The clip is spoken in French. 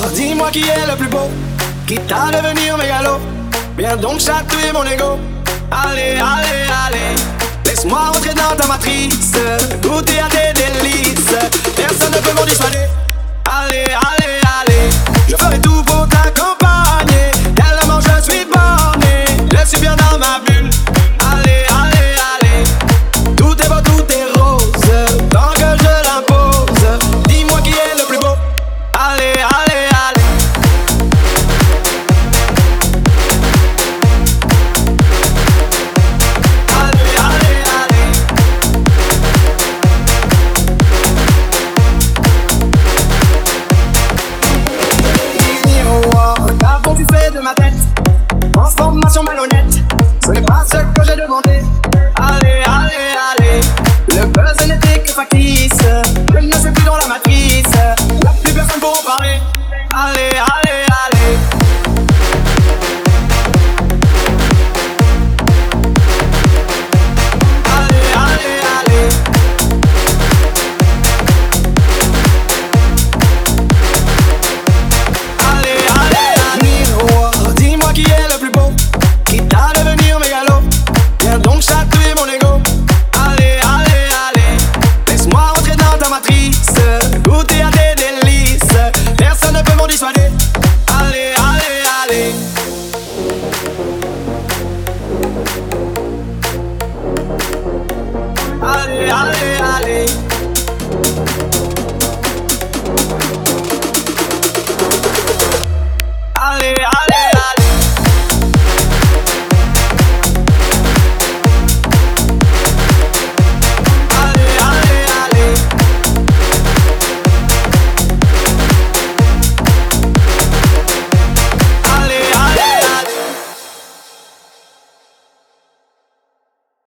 dis-moi qui est le plus beau, quitte à devenir mégalo. Viens donc chatouiller mon ego. Allez, allez, allez, laisse-moi entrer dans ta matrice, goûter à tes délices. Personne ne peut m'en dissuader. Allez, allez, allez, je ferai tout pour t'accompagner. Tellement je suis borné, je suis bien dans ma bulle. Allez, allez, allez, tout est beau, tout est rose, tant que je l'impose. Dis-moi qui est le plus beau. Allez, allez, allez. Allez, allez, allez. Miroir, qu'avons tu fait de ma tête? Transformation malhonnête, ce n'est pas ce que j'ai demandé. Allez, allez, allez, le buzz n'était que factice. Je ne suis plus dans la matrice, y'a plus personne pour en parler. Allez, allez, allez. Allez, allez, allez. Allez, allez, allez. Miroir, dis-moi qui est le plus beau, quitte à devenir mégalo. Viens donc chatouiller mon ego. Allez, allez, allez, laisse-moi entrer dans ta matrice, goûter à tes délices. Personne ne peut m'en dissuader.